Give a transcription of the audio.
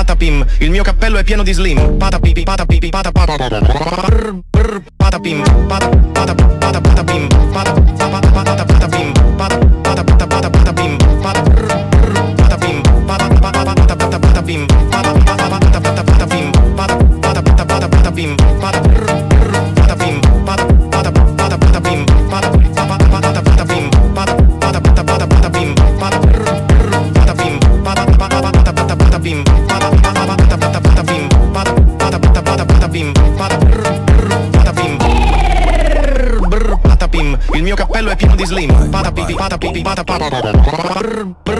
patapim, il mio cappello è pieno di slim. Patapipi, patapipi, patapim, patapim, patapim, patapim, patapim, patapim, il mio cappello è pieno di slim. Patapipi, patapipi, patapim.